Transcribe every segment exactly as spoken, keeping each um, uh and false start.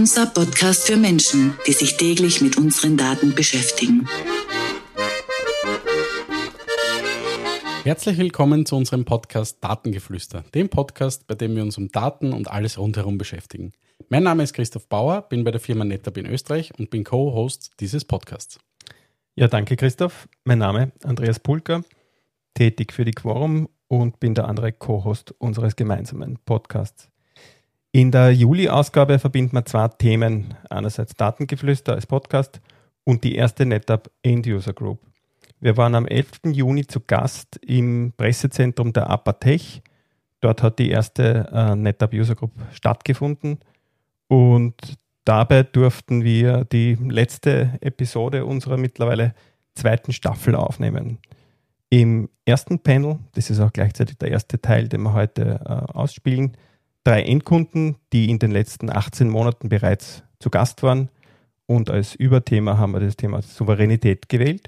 Unser Podcast für Menschen, die sich täglich mit unseren Daten beschäftigen. Herzlich willkommen zu unserem Podcast Datengeflüster, dem Podcast, bei dem wir uns um Daten und alles rundherum beschäftigen. Mein Name ist Christoph Bauer, bin bei der Firma NetApp in Österreich und bin Co-Host dieses Podcasts. Ja, danke Christoph. Mein Name ist Andreas Pulker, tätig für die Quorum und bin der andere Co-Host unseres gemeinsamen Podcasts. In der Juli-Ausgabe verbinden wir zwei Themen. Einerseits Datengeflüster als Podcast und die erste NetApp End-User Group. Wir waren am elften Juni zu Gast im Pressezentrum der APATech. Dort hat die erste äh, NetApp User Group stattgefunden und dabei durften wir die letzte Episode unserer mittlerweile zweiten Staffel aufnehmen. Im ersten Panel, das ist auch gleichzeitig der erste Teil, den wir heute äh, ausspielen, drei Endkunden, die in den letzten achtzehn Monaten bereits zu Gast waren, und als Überthema haben wir das Thema Souveränität gewählt.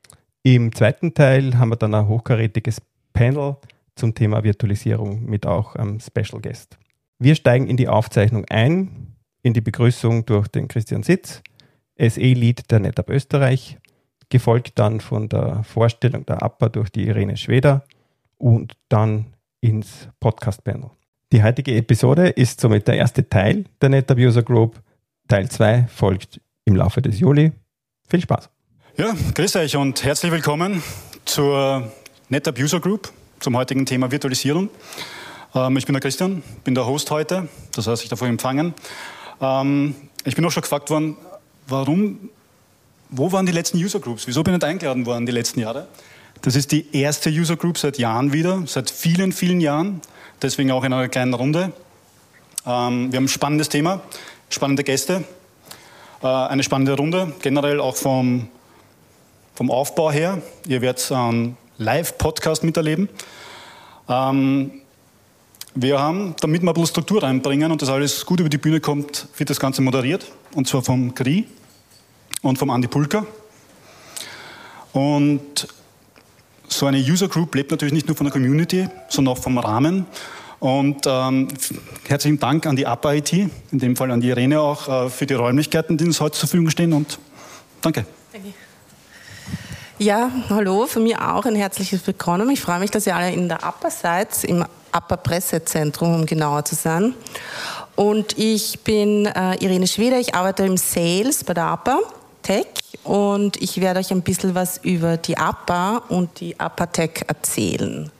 Im zweiten Teil haben wir dann ein hochkarätiges Panel zum Thema Virtualisierung mit auch einem Special Guest. Wir steigen in die Aufzeichnung ein, in die Begrüßung durch den Christian Sitz, S E-Lead der NetApp Österreich, gefolgt dann von der Vorstellung der A P A durch die Irene Schweder und dann ins Podcast-Panel. Die heutige Episode ist somit der erste Teil der NetApp User Group. Teil zwei folgt im Laufe des Juli. Viel Spaß! Ja, grüß euch und herzlich willkommen zur NetApp User Group, zum heutigen Thema Virtualisierung. Ähm, ich bin der Christian, bin der Host heute, das heißt, ich darf euch empfangen. Ähm, ich bin auch schon gefragt worden, warum, wo waren die letzten User Groups? Wieso bin ich nicht eingeladen worden die letzten Jahre? Das ist die erste User Group seit Jahren wieder, seit vielen, vielen Jahren. Deswegen auch in einer kleinen Runde. Ähm, wir haben ein spannendes Thema, spannende Gäste, äh, eine spannende Runde, generell auch vom, vom Aufbau her. Ihr werdet einen Live-Podcast miterleben. Ähm, wir haben, damit wir ein bisschen Struktur reinbringen und das alles gut über die Bühne kommt, wird das Ganze moderiert. Und zwar vom Kri und vom Andi Pulker. Und so eine User Group lebt natürlich nicht nur von der Community, sondern auch vom Rahmen. Und ähm, herzlichen Dank an die A P A I T, in dem Fall an die Irene auch, äh, für die Räumlichkeiten, die uns heute zur Verfügung stehen. Und danke. Danke. Ja, hallo, von mir auch ein herzliches Willkommen. Ich freue mich, dass ihr alle in der A P A seid, im A P A-Pressezentrum, um genauer zu sein. Und ich bin äh, Irene Schweder, ich arbeite im Sales bei der A P A Tech. Und ich werde euch ein bisschen was über die A P A und die A P A Tech erzählen.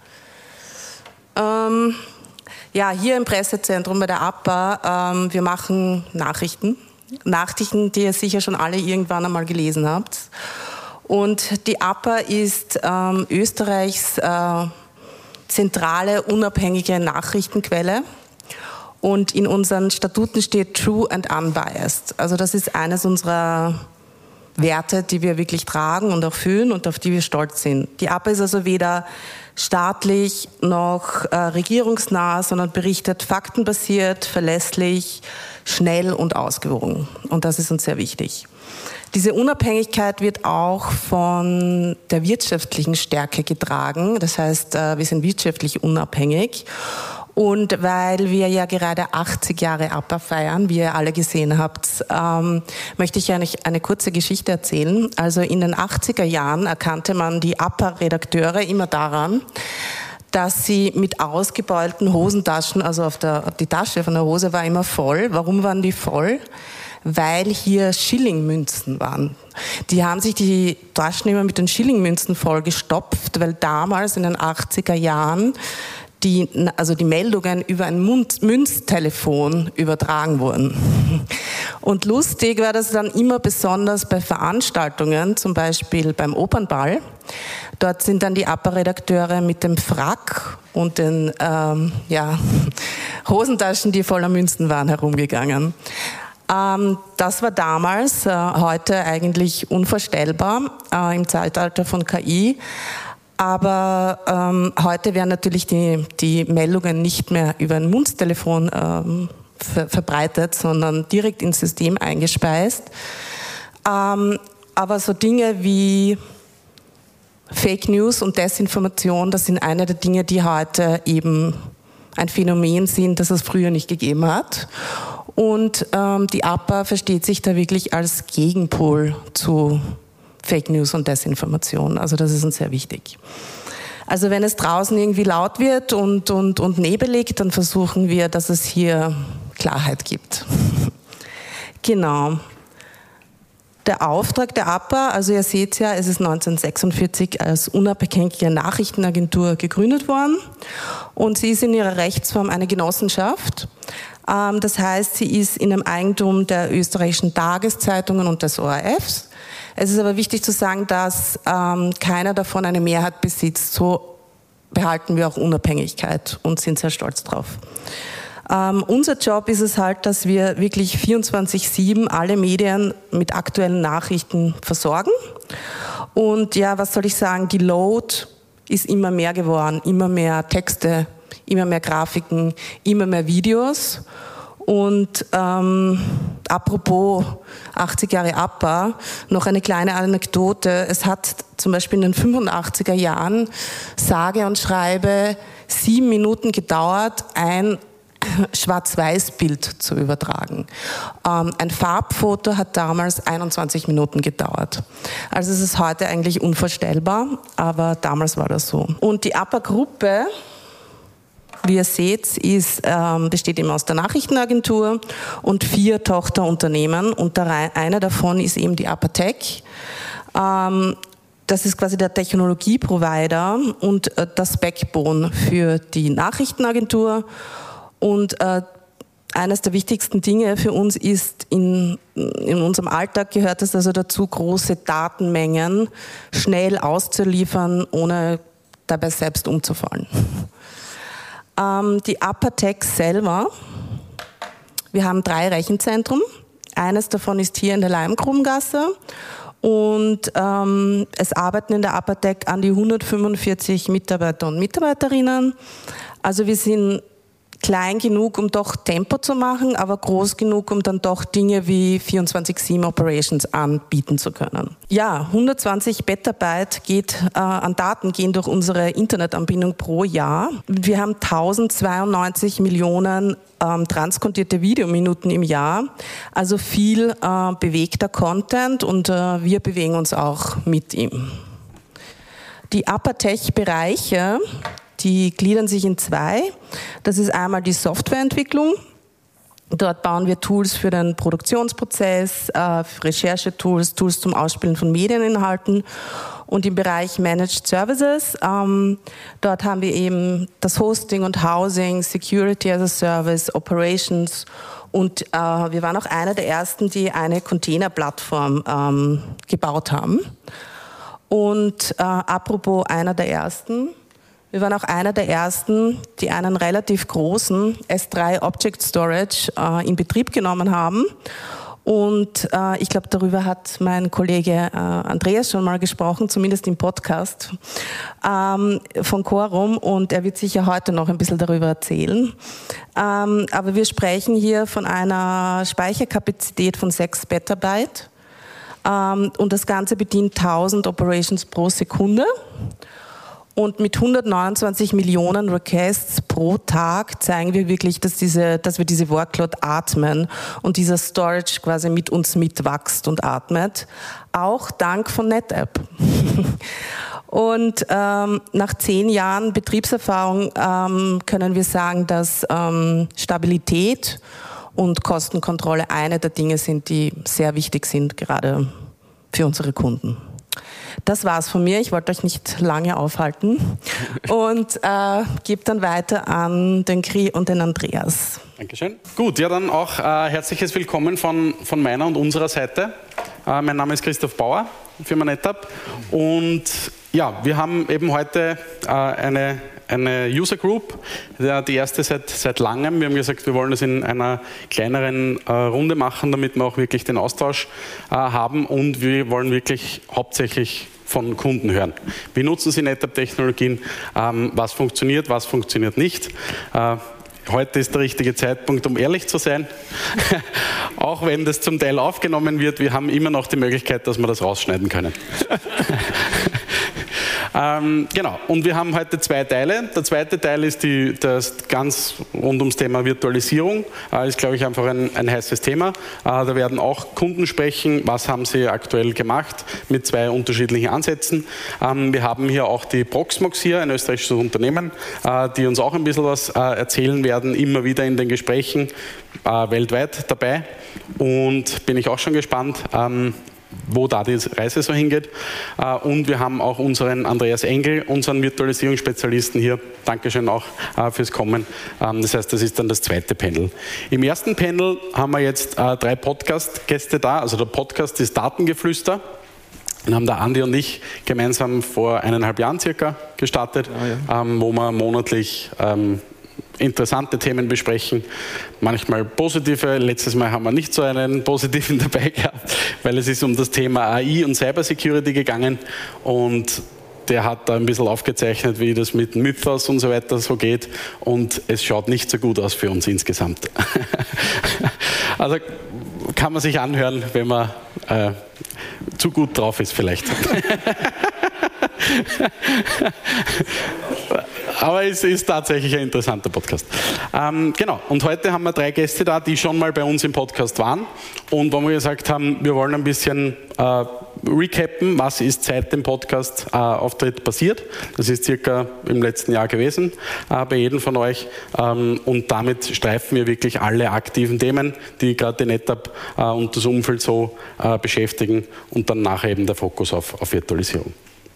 Ähm, ja, hier im Pressezentrum bei der A P A, ähm, wir machen Nachrichten. Nachrichten, die ihr sicher schon alle irgendwann einmal gelesen habt. Und die A P A ist ähm, Österreichs äh, zentrale, unabhängige Nachrichtenquelle. Und in unseren Statuten steht True and Unbiased. Also das ist eines unserer Werte, die wir wirklich tragen und auch fühlen und auf die wir stolz sind. Die A P A ist also weder staatlich noch äh, regierungsnah, sondern berichtet faktenbasiert, verlässlich, schnell und ausgewogen. Und das ist uns sehr wichtig. Diese Unabhängigkeit wird auch von der wirtschaftlichen Stärke getragen. Das heißt, äh, wir sind wirtschaftlich unabhängig. Und weil wir ja gerade achtzig Jahre A P A feiern, wie ihr alle gesehen habt, ähm, möchte ich eigentlich eine kurze Geschichte erzählen. Also in den achtziger Jahren erkannte man die A P A-Redakteure immer daran, dass sie mit ausgebeulten Hosentaschen, also auf der, die Tasche von der Hose war immer voll. Warum waren die voll? Weil hier Schillingmünzen waren. Die haben sich die Taschen immer mit den Schillingmünzen vollgestopft, weil damals in den achtziger Jahren die, also die Meldungen über ein Münztelefon übertragen wurden. Und lustig war das dann immer besonders bei Veranstaltungen, zum Beispiel beim Opernball. Dort sind dann die A P A-Redakteure mit dem Frack und den ähm, ja, Hosentaschen, die voller Münzen waren, herumgegangen. Ähm, das war damals, äh, heute eigentlich unvorstellbar äh, im Zeitalter von K I. Aber ähm, heute werden natürlich die, die Meldungen nicht mehr über ein Mundtelefon ähm, ver- verbreitet, sondern direkt ins System eingespeist. Ähm, aber so Dinge wie Fake News und Desinformation, das sind eine der Dinge, die heute eben ein Phänomen sind, das es früher nicht gegeben hat. Und ähm, die A P A versteht sich da wirklich als Gegenpol zu Fake News und Desinformation. Also das ist uns sehr wichtig. Also wenn es draußen irgendwie laut wird und, und, und nebelig, dann versuchen wir, dass es hier Klarheit gibt. Genau. Der Auftrag der A P A, also ihr seht ja, es ist neunzehnhundertsechsundvierzig als unabhängige Nachrichtenagentur gegründet worden und sie ist in ihrer Rechtsform eine Genossenschaft. Das heißt, sie ist in dem Eigentum der österreichischen Tageszeitungen und des O R Fs. Es ist aber wichtig zu sagen, dass ähm, keiner davon eine Mehrheit besitzt. So behalten wir auch Unabhängigkeit und sind sehr stolz drauf. Ähm, unser Job ist es halt, dass wir wirklich vierundzwanzig sieben alle Medien mit aktuellen Nachrichten versorgen. Und ja, was soll ich sagen, die Load ist immer mehr geworden, immer mehr Texte, immer mehr Grafiken, immer mehr Videos. Und ähm, apropos achtzig Jahre A P A, noch eine kleine Anekdote. Es hat zum Beispiel in den fünfundachtziger Jahren sage und schreibe sieben Minuten gedauert, ein Schwarz-Weiß-Bild zu übertragen. Ähm, ein Farbfoto hat damals einundzwanzig Minuten gedauert. Also es ist heute eigentlich unvorstellbar, aber damals war das so. Und die A P A-Gruppe, wie ihr seht, ist, ähm, besteht eben aus der Nachrichtenagentur und vier Tochterunternehmen. Und der, eine davon ist eben die A P A Tech. Ähm, das ist quasi der Technologieprovider und äh, das Backbone für die Nachrichtenagentur. Und äh, eines der wichtigsten Dinge für uns ist, in, in unserem Alltag gehört es also dazu, große Datenmengen schnell auszuliefern, ohne dabei selbst umzufallen. Ähm, die A P A Tech selber, wir haben drei Rechenzentren. Eines davon ist hier in der Leimgrubengasse und ähm, es arbeiten in der A P A Tech an die hundertfünfundvierzig Mitarbeiter und Mitarbeiterinnen. Also wir sind klein genug, um doch Tempo zu machen, aber groß genug, um dann doch Dinge wie vierundzwanzig sieben Operations anbieten zu können. Ja, hundertzwanzig Petabyte geht, äh, an Daten gehen durch unsere Internetanbindung pro Jahr. Wir haben tausendzweiundneunzig Millionen ähm, transkodierte Videominuten im Jahr, also viel äh, bewegter Content und äh, wir bewegen uns auch mit ihm. Die A P A Tech-Bereiche, die gliedern sich in zwei. Das ist einmal die Softwareentwicklung. Dort bauen wir Tools für den Produktionsprozess, äh, Recherchetools, Tools zum Ausspielen von Medieninhalten. Und im Bereich Managed Services, ähm, dort haben wir eben das Hosting und Housing, Security as a Service, Operations. Und äh, wir waren auch einer der ersten, die eine Containerplattform ähm, gebaut haben. Und äh, apropos einer der ersten, wir waren auch einer der ersten, die einen relativ großen S drei Object Storage äh, in Betrieb genommen haben. Und äh, ich glaube, darüber hat mein Kollege äh, Andreas schon mal gesprochen, zumindest im Podcast ähm, von Quorum. Und er wird sicher heute noch ein bisschen darüber erzählen. Ähm, aber wir sprechen hier von einer Speicherkapazität von sechs Petabyte. Ähm, und das Ganze bedient tausend Operations pro Sekunde. Und mit hundertneunundzwanzig Millionen Requests pro Tag zeigen wir wirklich, dass, diese, dass wir diese Workload atmen und dieser Storage quasi mit uns mitwächst und atmet. Auch dank von NetApp. Und ähm, nach zehn Jahren Betriebserfahrung ähm, können wir sagen, dass ähm, Stabilität und Kostenkontrolle eine der Dinge sind, die sehr wichtig sind, gerade für unsere Kunden. Das war's von mir. Ich wollte euch nicht lange aufhalten und äh, gebe dann weiter an den Kri und den Andreas. Dankeschön. Gut, ja dann auch äh, herzliches Willkommen von, von meiner und unserer Seite. Äh, mein Name ist Christoph Bauer, Firma NetApp. Und ja, wir haben eben heute äh, eine, eine User Group, die erste seit, seit langem. Wir haben gesagt, wir wollen das in einer kleineren äh, Runde machen, damit wir auch wirklich den Austausch äh, haben und wir wollen wirklich hauptsächlich von Kunden hören. Wie nutzen sie NetApp-Technologien? Ähm, was funktioniert, was funktioniert nicht? Äh, Heute ist der richtige Zeitpunkt, um ehrlich zu sein. Auch wenn das zum Teil aufgenommen wird, wir haben immer noch die Möglichkeit, dass wir das rausschneiden können. Ähm, genau, und wir haben heute zwei Teile. Der zweite Teil ist die, das ganz rund ums Thema Virtualisierung. Äh, ist, glaube ich, einfach ein, ein heißes Thema. Äh, da werden auch Kunden sprechen, was haben sie aktuell gemacht, mit zwei unterschiedlichen Ansätzen. Ähm, wir haben hier auch die Proxmox hier, ein österreichisches Unternehmen, äh, die uns auch ein bisschen was äh, erzählen werden, immer wieder in den Gesprächen äh, weltweit dabei. Und bin ich auch schon gespannt, ähm, wo da die Reise so hingeht. Und wir haben auch unseren Andreas Engel, unseren Virtualisierungsspezialisten hier. Dankeschön auch fürs Kommen. Das heißt, das ist dann das zweite Panel. Im ersten Panel haben wir jetzt drei Podcast-Gäste da. Also der Podcast ist Datengeflüster. Den haben der Andi und ich gemeinsam vor eineinhalb Jahren circa gestartet, ah, ja. wo wir monatlich ähm, interessante Themen besprechen, manchmal positive. Letztes Mal haben wir nicht so einen positiven dabei gehabt, weil es ist um das Thema A I und Cybersecurity gegangen und der hat da ein bisschen aufgezeichnet, wie das mit Mythos und so weiter so geht und es schaut nicht so gut aus für uns insgesamt. Also kann man sich anhören, wenn man äh, zu gut drauf ist vielleicht. Aber es ist tatsächlich ein interessanter Podcast. Ähm, genau, und heute haben wir drei Gäste da, die schon mal bei uns im Podcast waren und wo wir gesagt haben, wir wollen ein bisschen äh, recappen, was ist seit dem Podcast-Auftritt äh, passiert. Das ist circa im letzten Jahr gewesen äh, bei jedem von euch ähm, und damit streifen wir wirklich alle aktiven Themen, die gerade die NetApp äh, und das Umfeld so äh, beschäftigen und dann nachher eben der Fokus auf, auf Virtualisierung.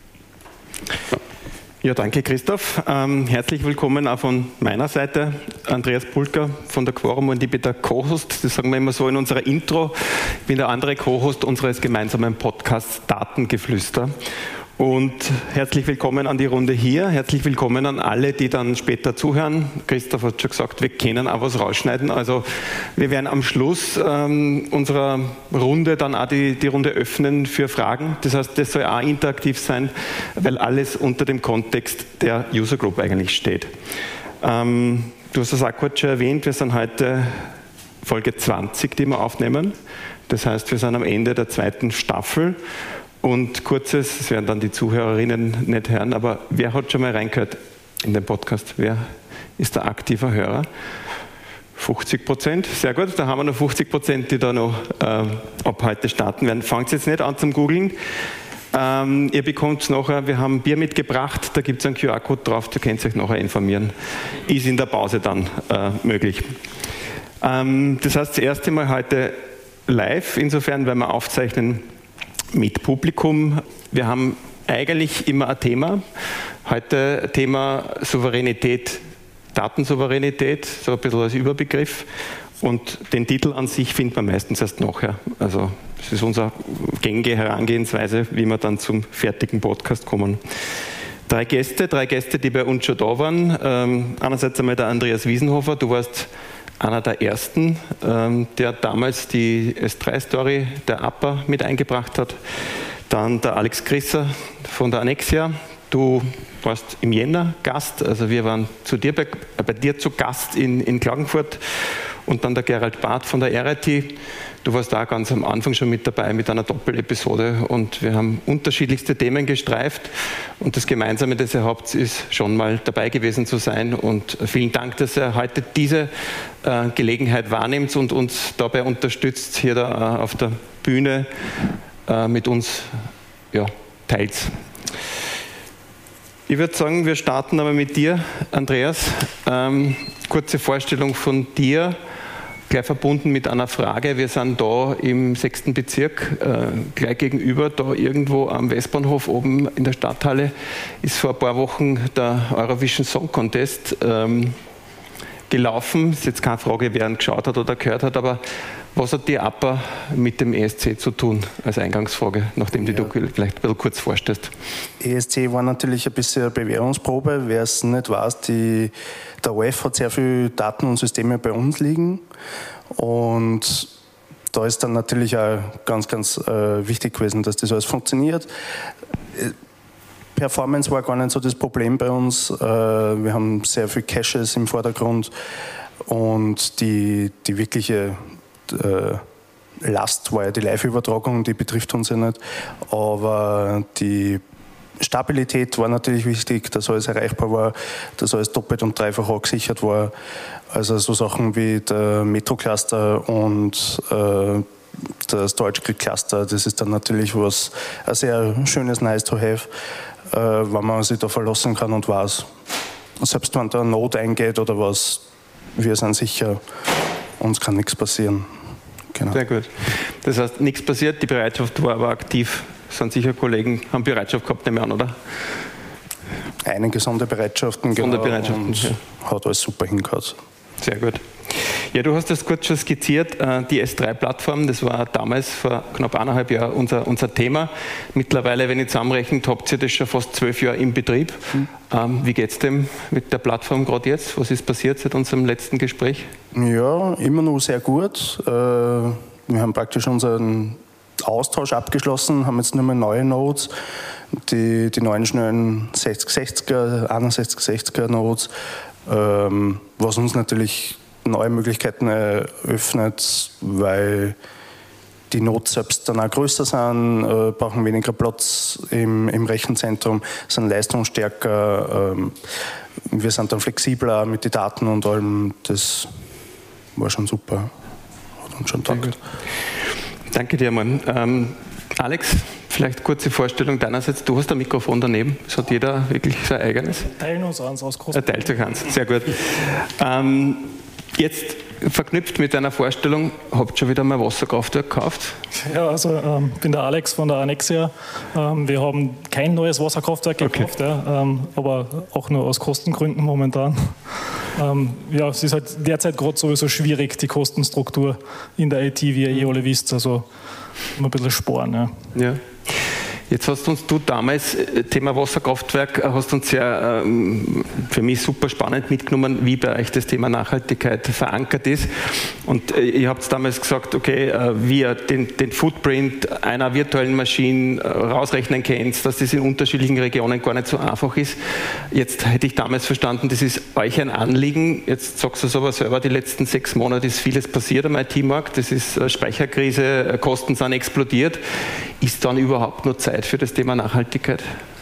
Ja. Ja, danke Christoph. Ähm, herzlich willkommen auch von meiner Seite. Andreas Pulker von der Quorum und ich bin der Co-Host, das sagen wir immer so in unserer Intro. Ich bin der andere Co-Host unseres gemeinsamen Podcasts Datengeflüster. Und herzlich willkommen an die Runde hier, herzlich willkommen an alle, die dann später zuhören. Christoph hat schon gesagt, wir können auch was rausschneiden. Also wir werden am Schluss ähm, unserer Runde dann auch die, die Runde öffnen für Fragen. Das heißt, das soll auch interaktiv sein, weil alles unter dem Kontext der User Group eigentlich steht. Ähm, du hast das auch kurz schon erwähnt, wir sind heute Folge zwanzig, die wir aufnehmen. Das heißt, wir sind am Ende der zweiten Staffel. Und kurzes, das werden dann die Zuhörerinnen nicht hören, aber wer hat schon mal reingehört in den Podcast? Wer ist der aktive Hörer? fünfzig Prozent, sehr gut. Da haben wir noch fünfzig Prozent, die da noch äh, ab heute starten werden. Fangt jetzt nicht an zum Googlen. Ähm, ihr bekommt es nachher, wir haben Bier mitgebracht, da gibt es einen Q R-Code drauf, da könnt ihr euch nachher informieren. Ist in der Pause dann äh, möglich. Ähm, das heißt, das erste Mal heute live, insofern, weil wir aufzeichnen, mit Publikum. Wir haben eigentlich immer ein Thema. Heute Thema Souveränität, Datensouveränität, so ein bisschen als Überbegriff. Und den Titel an sich findet man meistens erst nachher. Also das ist unsere gängige Herangehensweise, wie wir dann zum fertigen Podcast kommen. Drei Gäste, drei Gäste, die bei uns schon da waren. Ähm, einerseits einmal der Andreas Wiesenhofer, du warst einer der ersten, ähm, der damals die S drei Story der A P A mit eingebracht hat. Dann der Alex Grisser von der Annexia. Du warst im Jänner Gast, also wir waren zu dir bei, bei dir zu Gast in, in Klagenfurt. Und dann der Gerald Barth von der R I T. Du warst da ganz am Anfang schon mit dabei mit einer Doppelepisode und wir haben unterschiedlichste Themen gestreift und das Gemeinsame, das ihr habt, ist schon mal dabei gewesen zu sein und vielen Dank, dass ihr heute diese äh, Gelegenheit wahrnimmt und uns dabei unterstützt, hier da, äh, auf der Bühne äh, mit uns ja, teilt. Ich würde sagen, wir starten aber mit dir, Andreas. Ähm, kurze Vorstellung von dir. Gleich verbunden mit einer Frage. Wir sind da im sechsten Bezirk, äh, gleich gegenüber, da irgendwo am Westbahnhof oben in der Stadthalle, ist vor ein paar Wochen der Eurovision Song Contest ähm, gelaufen. Ist jetzt keine Frage, wer ihn geschaut hat oder gehört hat, aber was hat die A P A mit dem E S C zu tun, als Eingangsfrage, nachdem ja. du vielleicht ein bisschen kurz vorstellst? E S C war natürlich ein bisschen eine Bewährungsprobe. Wer es nicht weiß, die, der O F hat sehr viele Daten und Systeme bei uns liegen. Und da ist dann natürlich auch ganz, ganz äh, wichtig gewesen, dass das alles funktioniert. Performance war gar nicht so das Problem bei uns. Äh, wir haben sehr viele Caches im Vordergrund und die, die wirkliche Last war ja die Live-Übertragung, die betrifft uns ja nicht, aber die Stabilität war natürlich wichtig, dass alles erreichbar war, dass alles doppelt und dreifach abgesichert war. Also so Sachen wie der Metro-Cluster und äh, das Storage-Cluster, das ist dann natürlich was, ein sehr schönes Nice to have, äh, wenn man sich da verlassen kann und weiß, selbst wenn da eine Not eingeht oder was, wir sind sicher, uns kann nichts passieren. Genau. Sehr gut. Das heißt, nichts passiert, die Bereitschaft war aber aktiv. Sind sicher Kollegen, haben Bereitschaft gehabt, nehme ich an, oder? Einige Sonderbereitschaften, Sonderbereitschaften und ja. Hat alles super hingehauen. Sehr gut. Ja, du hast das kurz schon skizziert, die S drei Plattform, das war damals vor knapp eineinhalb Jahren unser, unser Thema. Mittlerweile, wenn ich zusammenrechne, habt ihr das schon fast zwölf Jahre im Betrieb. Mhm. Ähm, wie geht es dem mit der Plattform gerade jetzt? Was ist passiert seit unserem letzten Gespräch? Ja, immer noch sehr gut. Wir haben praktisch unseren Austausch abgeschlossen, haben jetzt nur mehr neue Nodes, die, die neuen schnellen sechzig sechziger, einundsechzig sechziger Nodes, ähm, was uns natürlich neue Möglichkeiten eröffnet, weil die Nodes selbst dann auch größer sind, äh, brauchen weniger Platz im, im Rechenzentrum, sind leistungsstärker, ähm, wir sind dann flexibler mit den Daten und allem, das war schon super, hat uns schon taugt. Danke dir, Mann. Ähm, Alex, vielleicht kurze Vorstellung deinerseits. Du hast ein Mikrofon daneben. Es hat jeder wirklich sein eigenes. Wir teilen uns eins aus Kosten. Er teilt sich eins, sehr gut. Ähm, jetzt verknüpft mit deiner Vorstellung, habt ihr schon wieder mal Wasserkraftwerk gekauft? Ja, also ich ähm, bin der Alex von der Annexia. Ähm, wir haben kein neues Wasserkraftwerk gekauft, okay. ja, ähm, aber auch nur aus Kostengründen momentan. Ähm, ja, es ist halt derzeit gerade sowieso schwierig, die Kostenstruktur in der I T, wie ihr eh alle wisst, also immer ein bisschen sparen. Ja. Ja. Jetzt hast uns du damals, Thema Wasserkraftwerk, hast uns sehr, ähm, für mich super spannend mitgenommen, wie bei euch das Thema Nachhaltigkeit verankert ist. Und äh, ihr habt damals gesagt, okay, äh, wie ihr den, den Footprint einer virtuellen Maschine äh, rausrechnen könnt, dass das in unterschiedlichen Regionen gar nicht so einfach ist. Jetzt hätte ich damals verstanden, das ist euch ein Anliegen. Jetzt sagst du es aber selber, die letzten sechs Monate ist vieles passiert am I T-Markt. Das ist äh, Speicherkrise, äh, Kosten sind explodiert. Ist dann überhaupt nur Zeit für das Thema Nachhaltigkeit?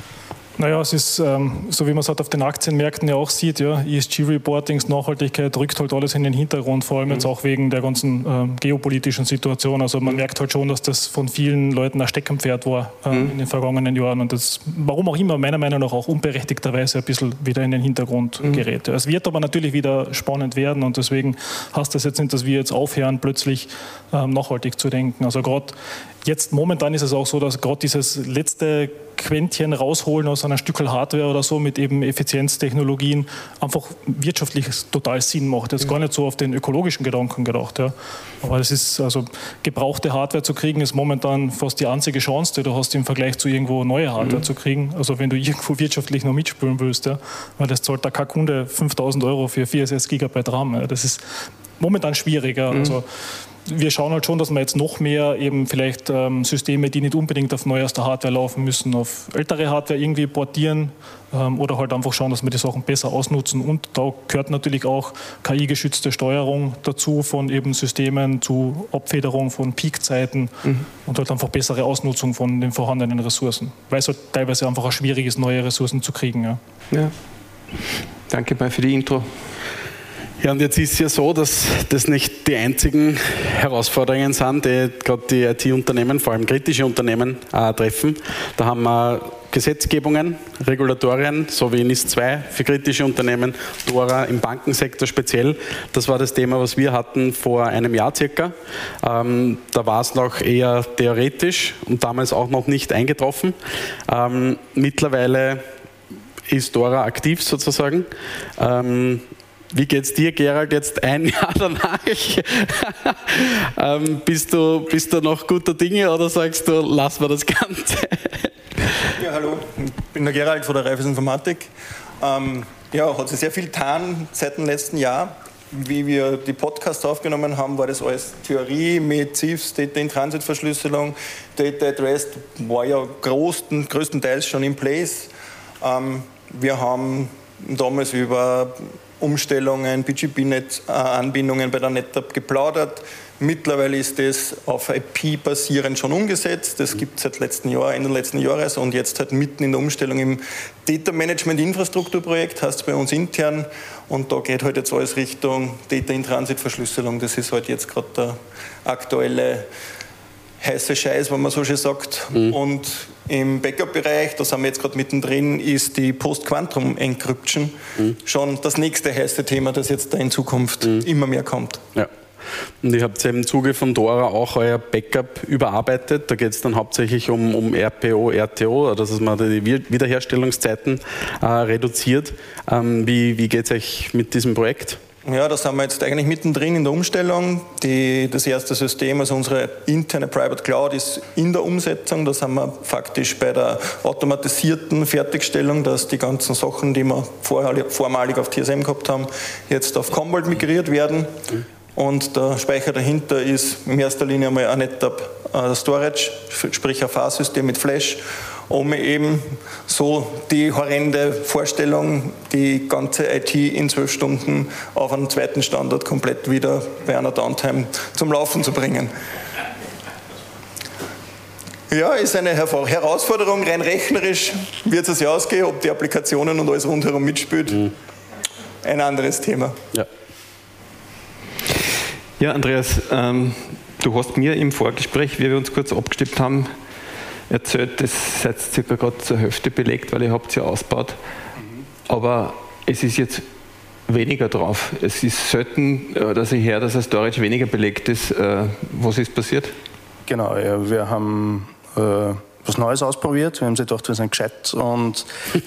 Naja, es ist, ähm, so wie man es halt auf den Aktienmärkten ja auch sieht, ja, E S G-Reportings, Nachhaltigkeit rückt halt alles in den Hintergrund, vor allem mhm. jetzt auch wegen der ganzen ähm, geopolitischen Situation. Also man mhm. merkt halt schon, dass das von vielen Leuten ein Steckenpferd war ähm, mhm. in den vergangenen Jahren und das, warum auch immer, meiner Meinung nach auch unberechtigterweise ein bisschen wieder in den Hintergrund mhm. gerät. Es wird aber natürlich wieder spannend werden und deswegen heißt das jetzt nicht, dass wir jetzt aufhören, plötzlich ähm, nachhaltig zu denken. Also gerade jetzt momentan ist es auch so, dass gerade dieses letzte Quäntchen rausholen aus einer Stückel Hardware oder so mit eben Effizienztechnologien einfach wirtschaftlich total Sinn macht. Jetzt ja. gar nicht so auf den ökologischen Gedanken gedacht. Ja. Aber das ist, also gebrauchte Hardware zu kriegen, ist momentan fast die einzige Chance, die du hast im Vergleich zu irgendwo neue Hardware mhm. zu kriegen. Also wenn du irgendwo wirtschaftlich noch mitspielen willst, ja. Weil das zahlt da kein Kunde fünftausend Euro für vierundsechzig Gigabyte RAM. Ja. Das ist momentan schwieriger. Mhm. Also, wir schauen halt schon, dass wir jetzt noch mehr eben vielleicht ähm, Systeme, die nicht unbedingt auf neuester Hardware laufen müssen, auf ältere Hardware irgendwie portieren ähm, oder halt einfach schauen, dass wir die Sachen besser ausnutzen. Und da gehört natürlich auch K I-geschützte Steuerung dazu von eben Systemen zu Abfederung von Peakzeiten mhm. und halt einfach bessere Ausnutzung von den vorhandenen Ressourcen. Weil es halt teilweise einfach auch schwierig ist, neue Ressourcen zu kriegen. Ja. Ja. Danke mal für die Intro. Ja, und jetzt ist es ja so, dass das nicht die einzigen Herausforderungen sind, die gerade die I T-Unternehmen, vor allem kritische Unternehmen, äh, treffen. Da haben wir Gesetzgebungen, Regulatorien, so wie NIS zwei für kritische Unternehmen, DORA im Bankensektor speziell. Das war das Thema, was wir hatten vor einem Jahr circa. Ähm, da war es noch eher theoretisch und damals auch noch nicht eingetroffen. Ähm, mittlerweile ist DORA aktiv sozusagen. Ähm, Wie geht's dir, Gerald, jetzt ein Jahr danach? ähm, bist, du, bist du noch guter Dinge oder sagst du, lassen wir das Ganze? Ja, hallo, ich bin der Gerald von der Raiffeisen Informatik. Ähm, ja, hat sich sehr viel getan seit dem letzten Jahr. Wie wir die Podcasts aufgenommen haben, war das alles Theorie mit C I Fs, Data-in-Transit-Verschlüsselung. Data at Rest war ja großen, größtenteils schon in place. Ähm, wir haben damals über Umstellungen, B G P-Net-Anbindungen bei der NetApp geplaudert. Mittlerweile ist das auf I P basierend schon umgesetzt. Das gibt es seit letzten Jahr, Ende letzten Jahres und jetzt halt mitten in der Umstellung im Data Management Infrastrukturprojekt, heißt es bei uns intern. Und da geht halt jetzt alles Richtung Data in Transit Verschlüsselung. Das ist halt jetzt gerade der aktuelle heiße Scheiß, wenn man so schön sagt. Mhm. Und im Backup-Bereich, da sind wir jetzt gerade mittendrin, ist die Post-Quantum-Encryption mhm. schon das nächste heiße Thema, das jetzt da in Zukunft mhm. immer mehr kommt. Ja. Und ihr habt ja im Zuge von Dora auch euer Backup überarbeitet. Da geht es dann hauptsächlich um, um R P O, R T O, dass man die Wiederherstellungszeiten äh, reduziert. Ähm, wie wie geht es euch mit diesem Projekt? Ja, da sind wir jetzt eigentlich mittendrin in der Umstellung. Die, das erste System, also unsere interne Private Cloud, ist in der Umsetzung. Da sind wir faktisch bei der automatisierten Fertigstellung, dass die ganzen Sachen, die wir vorher, vormalig auf T S M gehabt haben, jetzt auf Commvault migriert werden. Mhm. Und der Speicher dahinter ist in erster Linie einmal ein NetApp äh, Storage, sprich ein Fahrsystem mit Flash, um eben so die horrende Vorstellung, die ganze I T in zwölf Stunden auf einen zweiten Standard komplett wieder bei einer Downtime zum Laufen zu bringen. Ja, ist eine Herausforderung, rein rechnerisch wird es ja ausgehen, ob die Applikationen und alles rundherum mitspielt. Mhm. Ein anderes Thema. Ja. Ja, Andreas, ähm, du hast mir im Vorgespräch, wie wir uns kurz abgestimmt haben, erzählt, das seid circa gerade zur Hälfte belegt, weil ihr habt es ja ausgebaut. Mhm. Aber es ist jetzt weniger drauf. Es ist selten, dass ich höre, dass ein Storage weniger belegt ist. Äh, was ist passiert? Genau, ja, wir haben äh, was Neues ausprobiert. Wir haben sich gedacht, wir sind gescheit und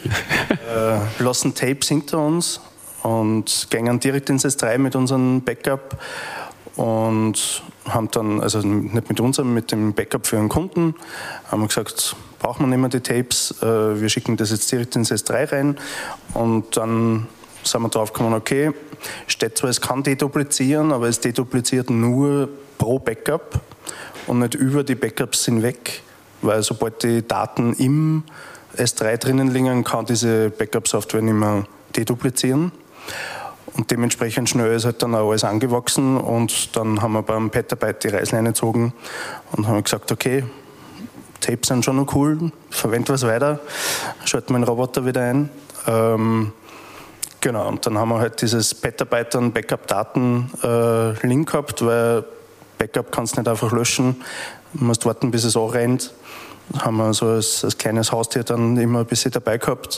äh, lassen Tapes hinter uns und gehen direkt ins S drei mit unserem Backup. Und haben dann, also nicht mit unserem, mit dem Backup für einen Kunden, haben wir gesagt, brauchen wir nicht mehr die Tapes, wir schicken das jetzt direkt ins S drei rein. Und dann sind wir drauf gekommen, okay, steht zwar, es kann deduplizieren, aber es dedupliziert nur pro Backup und nicht über die Backups hinweg, weil sobald die Daten im S drei drinnen liegen, kann diese Backup-Software nicht mehr deduplizieren. Und dementsprechend schnell ist halt dann auch alles angewachsen und dann haben wir beim Petabyte die Reißleine gezogen und haben gesagt, okay, Tapes sind schon noch cool, verwenden wir es weiter, schalten wir den Roboter wieder ein. Ähm, genau, und dann haben wir halt dieses Petabyte an Backup-Daten-Link äh, gehabt, weil Backup kannst du nicht einfach löschen, du musst warten, bis es anrennt. Haben wir so als, als kleines Haustier dann immer ein bisschen dabei gehabt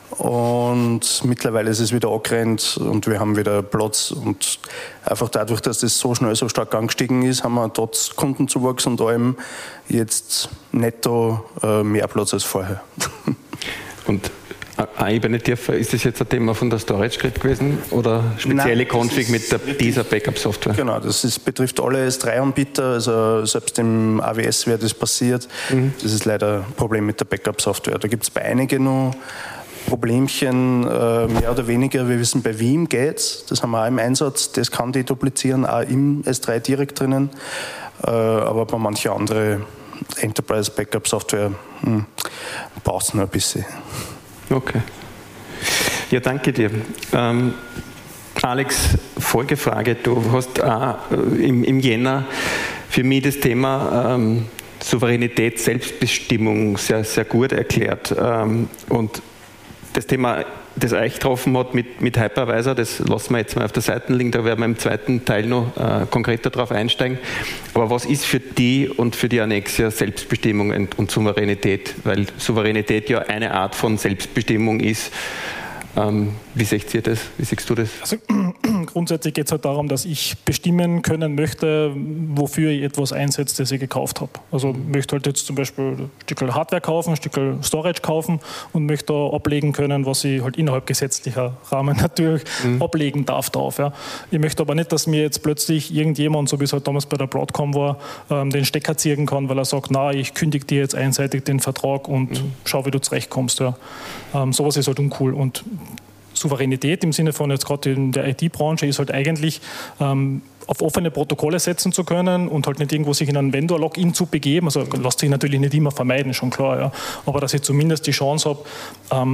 und mittlerweile ist es wieder angerannt und wir haben wieder Platz und einfach dadurch, dass das so schnell, so stark angestiegen ist, haben wir trotz Kundenzuwachs und allem jetzt netto äh, mehr Platz als vorher. Und eine Ebene tiefer, ist das jetzt ein Thema von der Storage Grid gewesen oder spezielle Nein, Config mit der, dieser Backup-Software? Genau, das ist, betrifft alle S drei Anbieter, also selbst im A W S wäre das passiert. Mhm. Das ist leider ein Problem mit der Backup-Software. Da gibt es bei einigen noch Problemchen, äh, mehr oder weniger. Wir wissen, bei Veeam geht's, das haben wir auch im Einsatz, das kann deduplizieren, auch im S drei direkt drinnen, äh, aber bei manchen anderen Enterprise Backup-Software hm, braucht es noch ein bisschen. Okay. Ja, danke dir. Ähm, Alex, Folgefrage. Du hast auch im, im Jänner für mich das Thema ähm, Souveränität, Selbstbestimmung sehr, sehr gut erklärt. Ähm, und das Thema, das euch getroffen hat mit, mit Hypervisor, das lassen wir jetzt mal auf der Seite liegen, da werden wir im zweiten Teil noch äh, konkreter drauf einsteigen. Aber was ist für die und für die Annexia Selbstbestimmung und, und Souveränität? Weil Souveränität ja eine Art von Selbstbestimmung ist. Ähm, wie seht ihr das? Wie siehst du das? Also, grundsätzlich geht es halt darum, dass ich bestimmen können möchte, wofür ich etwas einsetze, das ich gekauft habe. Also ich möchte halt jetzt zum Beispiel ein Stück Hardware kaufen, ein Stück Storage kaufen und möchte da ablegen können, was ich halt innerhalb gesetzlicher Rahmen natürlich mhm. ablegen darf drauf. Ja. Ich möchte aber nicht, dass mir jetzt plötzlich irgendjemand, so wie es halt damals bei der Broadcom war, ähm, den Stecker ziehen kann, weil er sagt, na, ich kündige dir jetzt einseitig den Vertrag und mhm. schau, wie du zurechtkommst. Ja. Ähm, sowas ist halt uncool. Und Souveränität im Sinne von jetzt gerade in der I T-Branche ist halt eigentlich ähm, auf offene Protokolle setzen zu können und halt nicht irgendwo sich in einen Vendor-Login zu begeben. Also lässt sich natürlich nicht immer vermeiden, schon klar. Ja. Aber dass ich zumindest die Chance habe, ähm,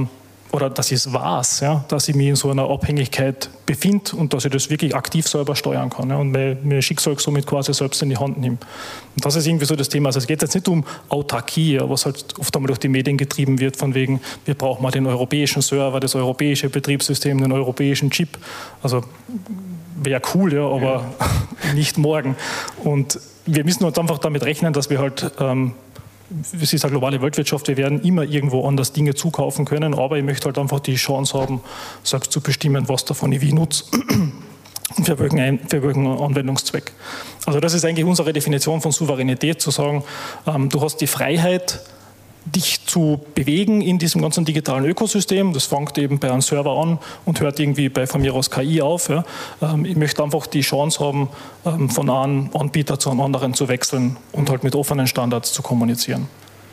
oder dass ich es weiß, ja, dass ich mich in so einer Abhängigkeit befinde und dass ich das wirklich aktiv selber steuern kann, ja, und mein, mein Schicksal somit quasi selbst in die Hand nehme. Und das ist irgendwie so das Thema. Also es geht jetzt nicht um Autarkie, ja, was halt oft einmal durch die Medien getrieben wird, von wegen, wir brauchen mal den europäischen Server, das europäische Betriebssystem, den europäischen Chip. Also wäre cool, ja, aber ja. nicht morgen. Und wir müssen uns einfach damit rechnen, dass wir halt... Ähm, es ist eine globale Weltwirtschaft, wir werden immer irgendwo anders Dinge zukaufen können, aber ich möchte halt einfach die Chance haben, selbst zu bestimmen, was davon ich wie nutze und für welchen, Ein- für welchen Anwendungszweck. Also das ist eigentlich unsere Definition von Souveränität, zu sagen, ähm, du hast die Freiheit, dich zu bewegen in diesem ganzen digitalen Ökosystem. Das fängt eben bei einem Server an und hört irgendwie bei von mir aus K I auf. Ja. Ähm, ich möchte einfach die Chance haben, ähm, von einem Anbieter zu einem anderen zu wechseln und halt mit offenen Standards zu kommunizieren.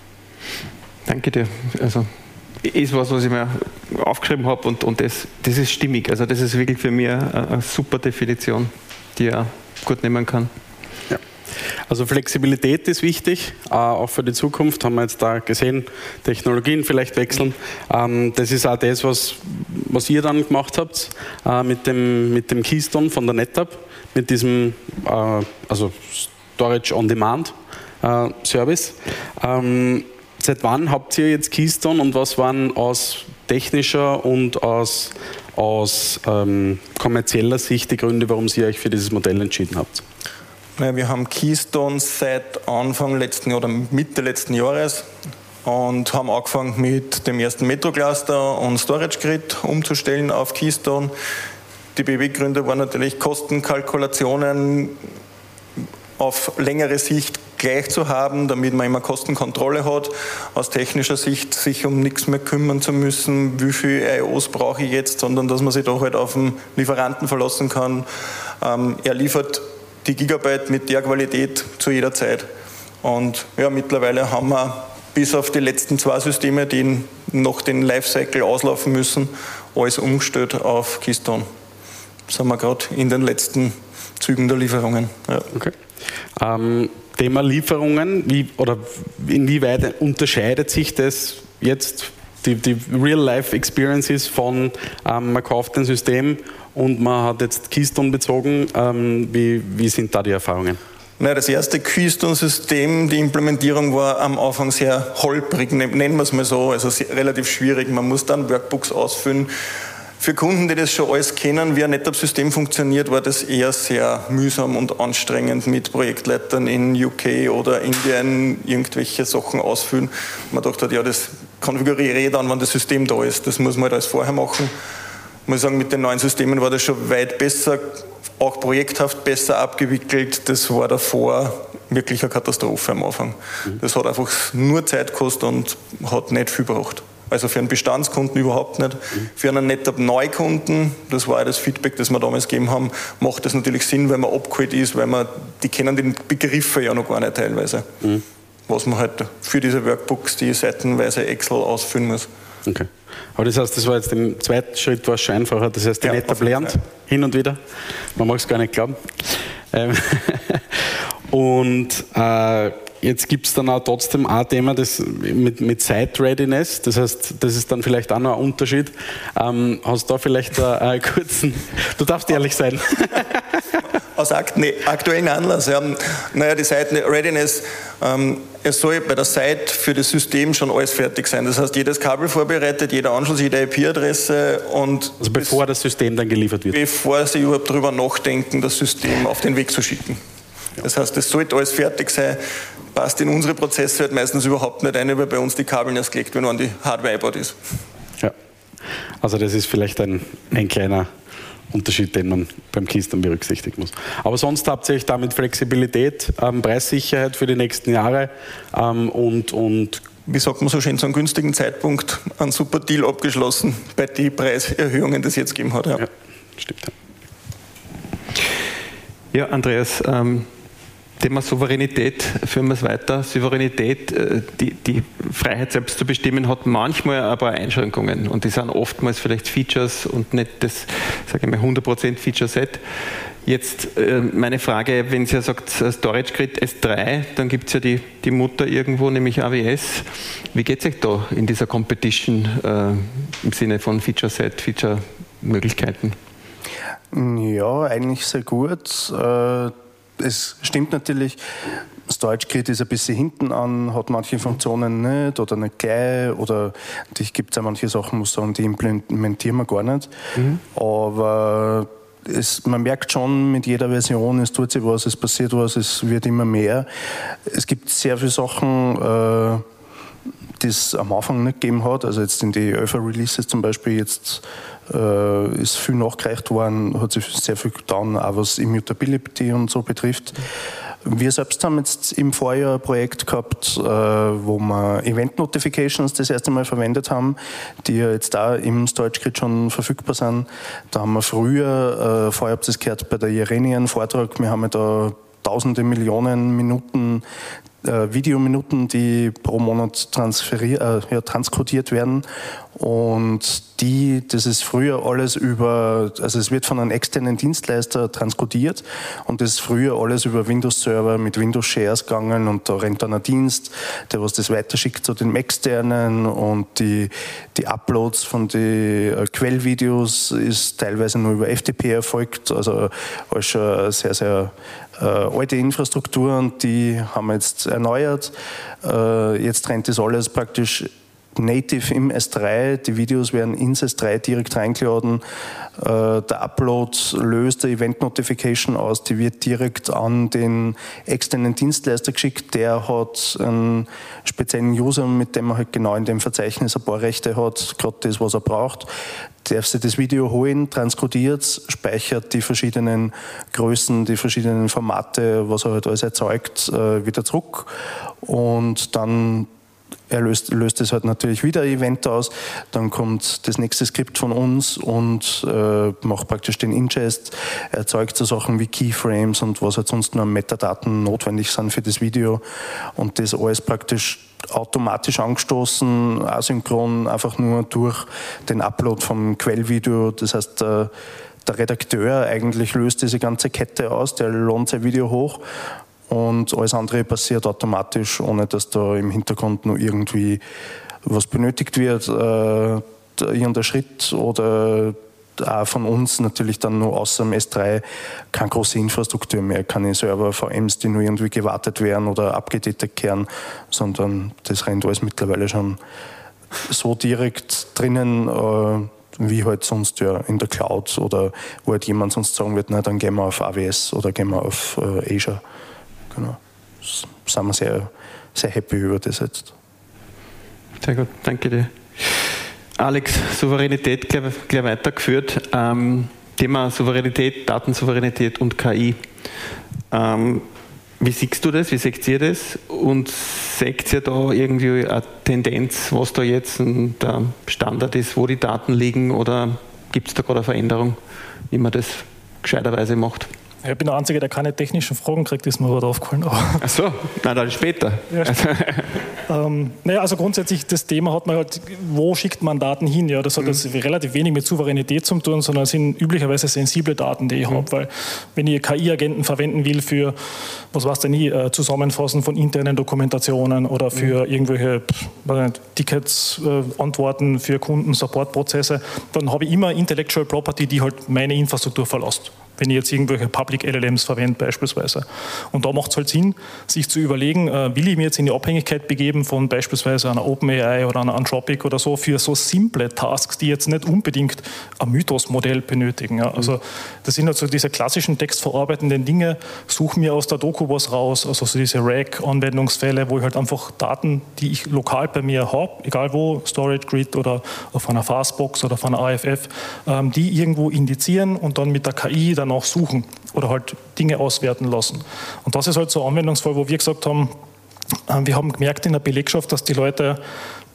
Danke dir. Also ist was, was ich mir aufgeschrieben habe und, und das, das ist stimmig. Also das ist wirklich für mich eine, eine super Definition, die ich auch gut nehmen kann. Ja. Also Flexibilität ist wichtig, äh, auch für die Zukunft, haben wir jetzt da gesehen, Technologien vielleicht wechseln. Ähm, das ist auch das, was, was ihr dann gemacht habt äh, mit, dem, mit dem Keystone von der NetApp, mit diesem äh, also Storage on Demand äh, Service. Ähm, seit wann habt ihr jetzt Keystone und was waren aus technischer und aus, aus ähm, kommerzieller Sicht die Gründe, warum ihr euch für dieses Modell entschieden habt? Naja, wir haben Keystone seit Anfang letzten oder Mitte letzten Jahres und haben angefangen mit dem ersten Metro-Cluster und Storage Grid umzustellen auf Keystone. Die Beweggründe waren natürlich Kostenkalkulationen auf längere Sicht gleich zu haben, damit man immer Kostenkontrolle hat, aus technischer Sicht sich um nichts mehr kümmern zu müssen, wie viel I Os brauche ich jetzt, sondern dass man sich doch halt auf den Lieferanten verlassen kann. Ähm, er liefert die Gigabyte mit der Qualität zu jeder Zeit. Und ja, mittlerweile haben wir bis auf die letzten zwei Systeme, die noch den Lifecycle auslaufen müssen, alles umgestellt auf Keystone. Das haben wir gerade in den letzten Zügen der Lieferungen. Ja. Okay. Ähm, Thema Lieferungen, wie, oder inwieweit unterscheidet sich das jetzt, die, die Real-Life-Experiences von, ähm, man kauft ein System und man hat jetzt Keystone bezogen. Ähm, wie, wie sind da die Erfahrungen? Naja, das erste Keystone-System, die Implementierung war am Anfang sehr holprig, nennen wir es mal so, also sehr, relativ schwierig. Man muss dann Workbooks ausfüllen. Für Kunden, die das schon alles kennen, wie ein NetApp-System funktioniert, war das eher sehr mühsam und anstrengend mit Projektleitern in U K oder Indien irgendwelche Sachen ausfüllen. Man dachte, ja, das konfiguriere ich dann, wenn das System da ist. Das muss man halt alles vorher machen. Ich muss sagen, mit den neuen Systemen war das schon weit besser, auch projekthaft besser abgewickelt. Das war davor wirklich eine Katastrophe am Anfang. Das hat einfach nur Zeit gekostet und hat nicht viel gebraucht. Also für einen Bestandskunden überhaupt nicht. Für einen NetApp-Neukunden, das war ja das Feedback, das wir damals gegeben haben, macht das natürlich Sinn, weil man abgeholt ist, weil man, die kennen die Begriffe ja noch gar nicht teilweise. Mhm. Was man halt für diese Workbooks, die seitenweise Excel ausfüllen muss. Okay. Aber das heißt, das war jetzt im zweiten Schritt war es schon einfacher. Das heißt, die ja, NetApp lernt hin und wieder. Man mag es gar nicht glauben. Und äh, jetzt gibt es dann auch trotzdem ein Thema das mit, mit Site-Readiness. Das heißt, das ist dann vielleicht auch noch ein Unterschied. Ähm, hast du da vielleicht einen kurzen... Du darfst ehrlich sein. Aus aktuellen Anlass. Ja. Naja, die Site-Readiness, ähm, es soll bei der Site für das System schon alles fertig sein. Das heißt, jedes Kabel vorbereitet, jeder Anschluss, jede I P-Adresse und... Also bevor das System dann geliefert wird? Bevor Sie überhaupt darüber nachdenken, das System auf den Weg zu schicken. Das heißt, es sollte alles fertig sein, passt in unsere Prozesse halt meistens überhaupt nicht ein, weil bei uns die Kabel erst gelegt werden, wenn die Hardware eingebaut ist. Ja, also das ist vielleicht ein, ein kleiner Unterschied, den man beim Keystone berücksichtigen muss. Aber sonst habt ihr euch damit Flexibilität, ähm, Preissicherheit für die nächsten Jahre ähm, und, und wie sagt man so schön, zu einem günstigen Zeitpunkt einen super Deal abgeschlossen bei den Preiserhöhungen, die es jetzt gegeben hat. Ja, ja stimmt. Ja, Andreas, ähm, Thema Souveränität, führen wir es weiter. Souveränität, die, die Freiheit selbst zu bestimmen, hat manchmal aber Einschränkungen und die sind oftmals vielleicht Features und nicht das, sage ich mal, hundert Prozent Feature-Set. Jetzt meine Frage, wenn Sie ja sagt, Storage Grid S drei, dann gibt es ja die, die Mutter irgendwo, nämlich A W S. Wie geht es euch da in dieser Competition äh, im Sinne von Feature-Set, Feature-Möglichkeiten? Ja, eigentlich sehr gut. Äh, Es stimmt natürlich, Storage Grid ist ein bisschen hinten an, hat manche Funktionen nicht oder nicht gleich oder natürlich gibt es auch manche Sachen, muss sagen, die implementieren wir gar nicht. Mhm. Aber es, man merkt schon mit jeder Version, es tut sich was, es passiert was, es wird immer mehr. Es gibt sehr viele Sachen, äh, die es am Anfang nicht gegeben hat. Also jetzt in die Alpha-Releases zum Beispiel, jetzt äh, ist viel nachgereicht worden, hat sich sehr viel getan, auch was Immutability und so betrifft. Wir selbst haben jetzt im Vorjahr ein Projekt gehabt, äh, wo wir Event-Notifications das erste Mal verwendet haben, die ja jetzt da im Storage Grid schon verfügbar sind. Da haben wir früher, äh, vorher habt ihr es gehört bei der Irenian-Vortrag, wir haben ja da tausende Millionen Minuten äh, Videominuten, die pro Monat transferiert, äh, ja, transkodiert werden. Und die, das ist früher alles über, also es wird von einem externen Dienstleister transkodiert und das ist früher alles über Windows-Server mit Windows-Shares gegangen und da rennt dann ein Dienst, der was das weiterschickt zu den externen und die, die Uploads von den äh, Quellvideos ist teilweise nur über F T P erfolgt, also alles schon sehr, sehr äh, alte Infrastruktur und die haben wir jetzt erneuert. Äh, jetzt rennt das alles praktisch native im S drei, die Videos werden ins S drei direkt reingeladen, äh, der Upload löst eine Event-Notification aus, die wird direkt an den externen Dienstleister geschickt, der hat einen speziellen User, mit dem er halt genau in dem Verzeichnis ein paar Rechte hat, gerade das, was er braucht, darf sich das Video holen, transkodiert, speichert die verschiedenen Größen, die verschiedenen Formate, was er halt alles erzeugt, äh, wieder zurück und dann Er löst, löst es halt natürlich wieder ein Event aus, dann kommt das nächste Skript von uns und äh, macht praktisch den Ingest, erzeugt so Sachen wie Keyframes und was halt sonst nur an Metadaten notwendig sind für das Video und das alles praktisch automatisch angestoßen, asynchron, einfach nur durch den Upload vom Quellvideo, das heißt, der, der Redakteur eigentlich löst diese ganze Kette aus, der lohnt sein Video hoch. Und alles andere passiert automatisch, ohne dass da im Hintergrund nur irgendwie was benötigt wird, äh, irgendein Schritt oder auch von uns natürlich dann nur außer dem S drei keine große Infrastruktur mehr, keine Server, V Ms, die nur irgendwie gewartet werden oder abgedatet werden, sondern das rennt alles mittlerweile schon so direkt drinnen, äh, wie halt sonst ja in der Cloud oder wo halt jemand sonst sagen wird, na dann gehen wir auf A W S oder gehen wir auf äh, Azure. Genau. Da sind wir sehr, sehr happy über das jetzt. Sehr gut, danke dir. Alex, Souveränität gleich, gleich weitergeführt. Ähm, Thema Souveränität, Datensouveränität und K I. Ähm, wie siehst du das? Wie seht ihr das? Und seht ihr da irgendwie eine Tendenz, was da jetzt der Standard ist, wo die Daten liegen? Oder gibt es da gerade eine Veränderung, wie man das gescheiterweise macht? Ich bin der Einzige, der keine technischen Fragen kriegt, ist mir gerade aufgefallen. Ach so, na dann später. Ja, ähm, naja, also grundsätzlich das Thema hat man halt, wo schickt man Daten hin? Ja, das hat jetzt mhm. relativ wenig mit Souveränität zu tun, sondern es sind üblicherweise sensible Daten, die ich mhm. habe. Weil wenn ich K I-Agenten verwenden will für, was weiß denn ich, äh, Zusammenfassen von internen Dokumentationen oder für mhm. irgendwelche nicht, Tickets, äh, Antworten für Kunden, Supportprozesse, dann habe ich immer Intellectual Property, die halt meine Infrastruktur verlässt. Wenn ich jetzt irgendwelche Public L L Ms verwende beispielsweise. Und da macht es halt Sinn, sich zu überlegen, äh, will ich mir jetzt in die Abhängigkeit begeben von beispielsweise einer OpenAI oder einer Anthropic oder so für so simple Tasks, die jetzt nicht unbedingt ein Mythos-Modell benötigen. Ja. Also das sind halt so diese klassischen textverarbeitenden Dinge, suche mir aus der Doku was raus, also so diese Rack-Anwendungsfälle, wo ich halt einfach Daten, die ich lokal bei mir habe, egal wo, Storage Grid oder auf einer Fastbox oder auf einer A F F, ähm, die irgendwo indizieren und dann mit der K I dann auch suchen oder halt Dinge auswerten lassen. Und das ist halt so ein Anwendungsfall, wo wir gesagt haben, wir haben gemerkt in der Belegschaft, dass die Leute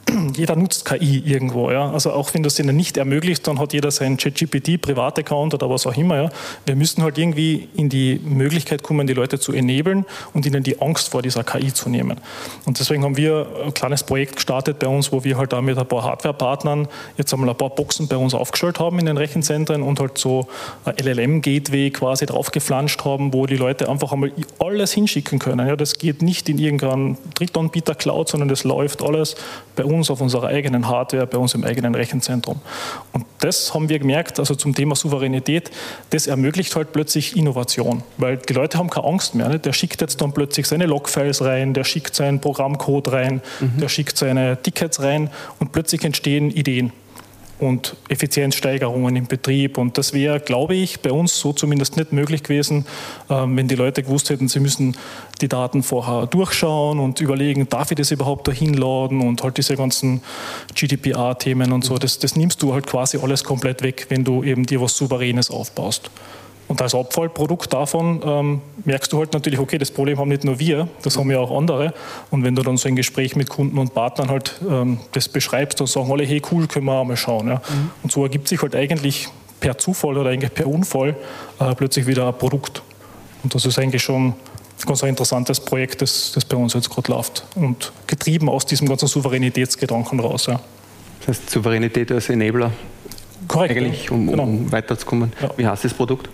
jeder nutzt K I irgendwo. Ja? Also auch wenn du es ihnen nicht ermöglicht, dann hat jeder seinen ChatGPT, Privataccount oder was auch immer. Ja? Wir müssen halt irgendwie in die Möglichkeit kommen, die Leute zu enablen und ihnen die Angst vor dieser K I zu nehmen. Und deswegen haben wir ein kleines Projekt gestartet bei uns, wo wir halt da mit ein paar Hardware-Partnern jetzt einmal ein paar Boxen bei uns aufgestellt haben in den Rechenzentren und halt so ein L L M-Gateway quasi draufgeflanscht haben, wo die Leute einfach einmal alles hinschicken können. Ja, das geht nicht in irgendeinen Drittanbieter-Cloud, sondern das läuft alles bei uns auf unserer eigenen Hardware, bei uns im eigenen Rechenzentrum. Und das haben wir gemerkt, also zum Thema Souveränität, das ermöglicht halt plötzlich Innovation, weil die Leute haben keine Angst mehr. Ne? Der schickt jetzt dann plötzlich seine Logfiles rein, der schickt seinen Programmcode rein, mhm. der schickt seine Tickets rein und plötzlich entstehen Ideen und Effizienzsteigerungen im Betrieb. Und das wäre, glaube ich, bei uns so zumindest nicht möglich gewesen, wenn die Leute gewusst hätten, sie müssen die Daten vorher durchschauen und überlegen, darf ich das überhaupt dahin laden und halt diese ganzen G D P R-Themen und so. Das, das nimmst du halt quasi alles komplett weg, wenn du eben dir was Souveränes aufbaust. Und als Abfallprodukt davon ähm, merkst du halt natürlich, okay, das Problem haben nicht nur wir, das haben ja auch andere. Und wenn du dann so ein Gespräch mit Kunden und Partnern halt ähm, das beschreibst, dann sagen alle, hey cool, können wir auch mal schauen. Ja? Mhm. Und so ergibt sich halt eigentlich per Zufall oder eigentlich per Unfall äh, plötzlich wieder ein Produkt. Und das ist eigentlich schon ein ganz interessantes Projekt, das, das bei uns jetzt gerade läuft. Und getrieben aus diesem ganzen Souveränitätsgedanken raus. Ja. Das heißt, Souveränität als Enabler. Korrekt. Eigentlich, um, genau. um weiterzukommen. Ja. Wie heißt das Produkt?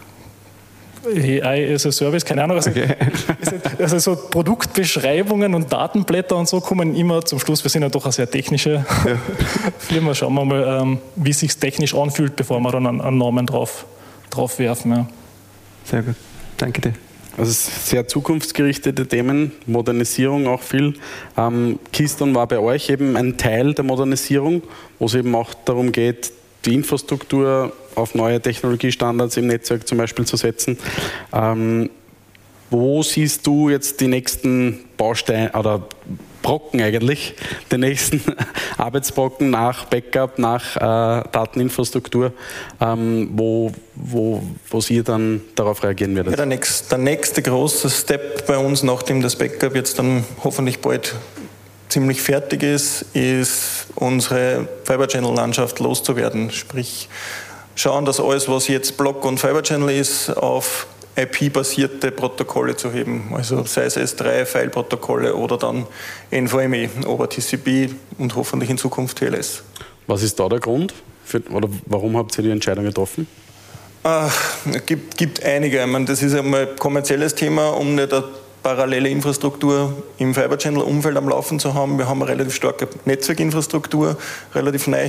A I as a Service, keine Ahnung. Also, okay. also so Produktbeschreibungen und Datenblätter und so kommen immer zum Schluss. Wir sind ja doch eine sehr technische ja. Firma. Schauen wir mal, wie es sich technisch anfühlt, bevor wir dann einen Namen drauf, drauf werfen. Ja. Sehr gut, danke dir. Also sehr zukunftsgerichtete Themen, Modernisierung auch viel. Ähm, Keystone war bei euch eben ein Teil der Modernisierung, wo es eben auch darum geht, die Infrastruktur auf neue Technologiestandards im Netzwerk zum Beispiel zu setzen. Ähm, wo siehst du jetzt die nächsten Bausteine oder Brocken eigentlich, den nächsten Arbeitsbrocken nach Backup, nach äh, Dateninfrastruktur, ähm, wo, wo, wo ihr dann darauf reagieren werdet? Ja, der, nächste, der nächste große Step bei uns, nachdem das Backup jetzt dann hoffentlich bald ziemlich fertig ist, ist unsere Fiber Channel Landschaft loszuwerden. Sprich, schauen, dass alles, was jetzt Block und Fiber Channel ist, auf I P-basierte Protokolle zu heben. Also sei es S drei, File-Protokolle oder dann N V M e, over T C P und hoffentlich in Zukunft T L S. Was ist da der Grund? Für, oder warum habt ihr die Entscheidung getroffen? Es gibt, gibt einige. Ich meine, das ist einmal ein kommerzielles Thema, um nicht eine parallele Infrastruktur im Fiber Channel-Umfeld am Laufen zu haben. Wir haben eine relativ starke Netzwerkinfrastruktur, relativ neu.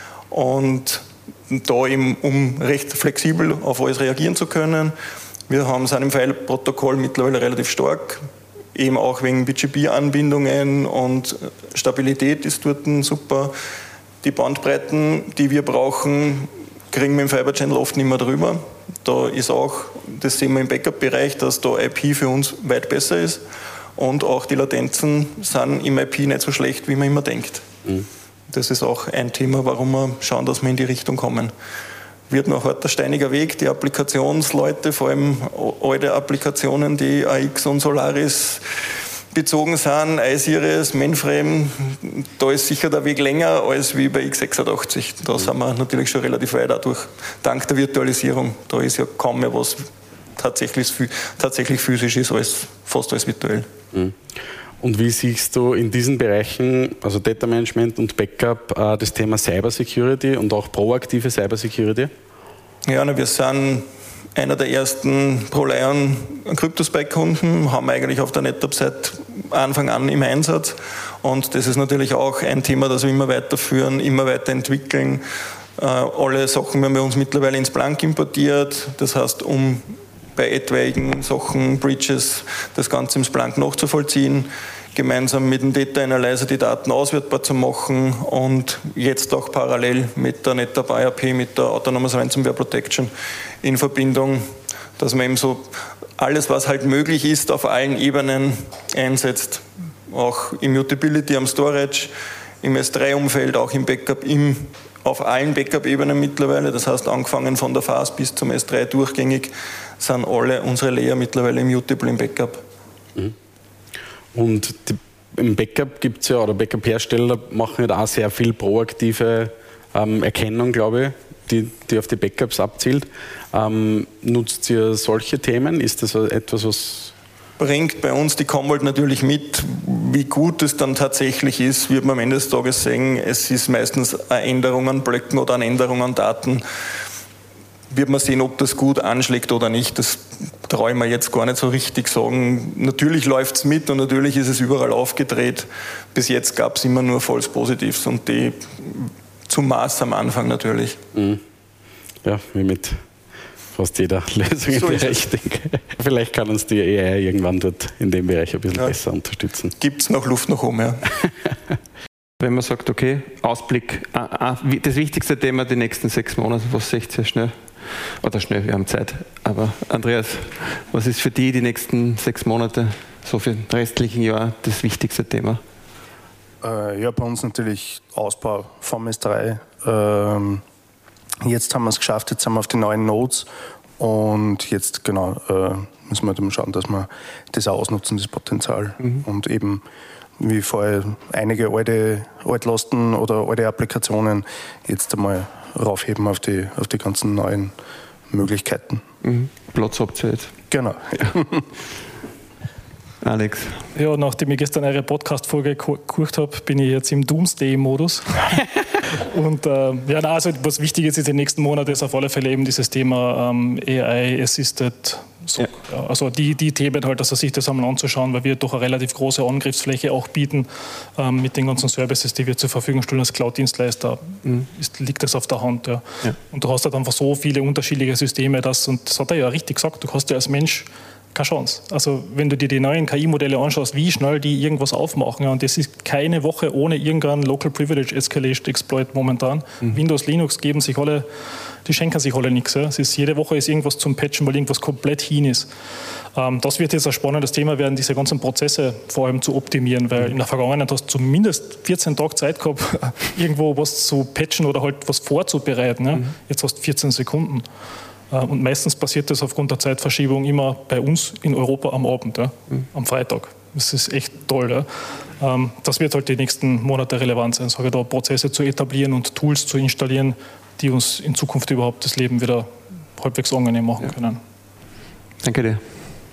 Und da eben, um recht flexibel auf alles reagieren zu können. Wir haben es im File-Protokoll mittlerweile relativ stark, eben auch wegen B G P-Anbindungen und Stabilität ist dort super. Die Bandbreiten, die wir brauchen, kriegen wir im Fiber Channel oft nicht mehr drüber. Da ist auch, das sehen wir im Backup-Bereich, dass da I P für uns weit besser ist und auch die Latenzen sind im I P nicht so schlecht, wie man immer denkt. Mhm. Das ist auch ein Thema, warum wir schauen, dass wir in die Richtung kommen. Wird noch heute ein steiniger Weg. Die Applikationsleute, vor allem alte Applikationen, die A X und Solaris bezogen sind, iSeries, Mainframe, da ist sicher der Weg länger als wie bei x sechsundachtzig. Da sind wir natürlich schon relativ weit, dadurch, dank der Virtualisierung. Da ist ja kaum mehr was tatsächlich, tatsächlich physisch ist, als fast alles virtuell. Mhm. Und wie siehst du in diesen Bereichen, also Data Management und Backup, das Thema Cybersecurity und auch proaktive Cybersecurity? Ja, wir sind einer der ersten ProLion Cryptospike-Kunden, haben eigentlich auf der NetApp seit Anfang an im Einsatz. Und das ist natürlich auch ein Thema, das wir immer weiterführen, immer weiterentwickeln. Alle Sachen werden bei uns mittlerweile ins Splunk importiert. Das heißt, um bei etwaigen Sachen, Breaches, das Ganze im Splunk nachzuvollziehen, gemeinsam mit dem Data Analyzer die Daten auswertbar zu machen und jetzt auch parallel mit der NetApp I R P, mit der Autonomous Ransomware Protection in Verbindung, dass man eben so alles, was halt möglich ist, auf allen Ebenen einsetzt. Auch Immutability am Storage, im S drei Umfeld, auch im Backup, im, auf allen Backup-Ebenen mittlerweile. Das heißt, angefangen von der F A S bis zum S drei durchgängig, sind alle unsere Layer mittlerweile immutable im Backup. Und die im Backup gibt es ja, oder Backup-Hersteller machen ja da auch sehr viel proaktive ähm, Erkennung, glaube ich, die, die auf die Backups abzielt. Ähm, nutzt ihr solche Themen? Ist das etwas, was... Bringt bei uns die Commvault natürlich mit. Wie gut es dann tatsächlich ist, wird man am Ende des Tages sehen. Es ist meistens eine Änderung an Blöcken oder eine Änderung an Daten. Wird man sehen, ob das gut anschlägt oder nicht. Das traue ich mir jetzt gar nicht so richtig sagen. Natürlich läuft es mit und natürlich ist es überall aufgedreht. Bis jetzt gab es immer nur False Positives und die zum Maß am Anfang natürlich. Mhm. Ja, wie mit fast jeder Lösung so im Bereich, denke. Vielleicht kann uns die A I irgendwann dort in dem Bereich ein bisschen ja. besser unterstützen. Gibt es noch Luft nach oben, ja. Wenn man sagt, okay, Ausblick, das wichtigste Thema die nächsten sechs Monate, was seht ihr schnell? Oder schnell, wir haben Zeit. Aber Andreas, was ist für die die nächsten sechs Monate, so für den restlichen Jahr, das wichtigste Thema? Äh, ja, bei uns natürlich Ausbau vom S drei. Ähm, Jetzt haben wir es geschafft, jetzt sind wir auf die neuen Nodes und jetzt genau äh, müssen wir dann schauen, dass wir das auch ausnutzen, das Potenzial. Mhm. Und eben, wie vorher, einige alte Altlasten oder alte Applikationen jetzt einmal raufheben auf die, auf die ganzen neuen Möglichkeiten. Mhm. Platz habt ihr jetzt. Genau. Ja. Alex. Ja, nachdem ich gestern eure Podcast-Folge geguckt habe, bin ich jetzt im Doomsday-Modus. Und äh, ja, na, also was wichtig ist in den nächsten Monaten, ist auf alle Fälle eben dieses Thema ähm, A I-Assisted. So, ja. Ja, also die, die Themen halt, also sich das einmal anzuschauen, weil wir doch eine relativ große Angriffsfläche auch bieten ähm, mit den ganzen Services, die wir zur Verfügung stellen als Cloud-Dienstleister, mhm. ist, liegt das auf der Hand. Ja. Ja. Und du hast halt einfach so viele unterschiedliche Systeme, das, und das hat er ja richtig gesagt, du hast ja als Mensch keine Chance. Also wenn du dir die neuen K I-Modelle anschaust, wie schnell die irgendwas aufmachen, ja, und das ist keine Woche ohne irgendeinen Local Privilege Escalation Exploit momentan. Mhm. Windows, Linux geben sich alle, die schenken sich alle nichts. Ja. Es ist, jede Woche ist irgendwas zum Patchen, weil irgendwas komplett hin ist. Ähm, das wird jetzt ein spannendes Thema werden, diese ganzen Prozesse vor allem zu optimieren, weil in der Vergangenheit hast du zumindest vierzehn Tage Zeit gehabt, irgendwo was zu patchen oder halt was vorzubereiten. Ja. Mhm. Jetzt hast du vierzehn Sekunden. Und meistens passiert das aufgrund der Zeitverschiebung immer bei uns in Europa am Abend, ja, mhm. am Freitag. Das ist echt toll. Ja. Das wird halt die nächsten Monate relevant sein, sage ich da, Prozesse zu etablieren und Tools zu installieren, die uns in Zukunft überhaupt das Leben wieder halbwegs angenehm machen ja. können. Danke dir.